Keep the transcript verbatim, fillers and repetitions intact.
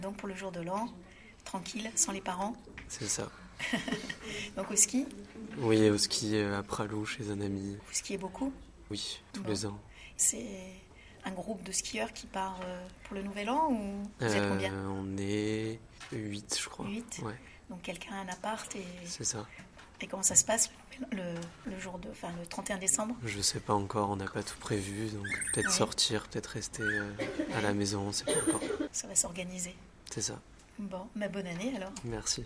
Donc pour le jour de l'an, tranquille, sans les parents. C'est ça. Donc au ski? Oui, au ski à Pralou, chez un ami. Vous skiez beaucoup? Oui, tous bon. les ans. C'est un groupe de skieurs qui part pour le nouvel an ou vous êtes euh, combien? On est huit, je crois. huit. Ouais. Donc quelqu'un a un appart et... C'est ça. Et comment ça se passe le, le jour de, enfin le trente et un décembre? Je sais pas encore, on n'a pas tout prévu, donc peut-être oui. sortir, peut-être rester euh, à la maison, on sait pas encore. Ça va s'organiser. C'est ça. Bon, ma bonne année alors. Merci.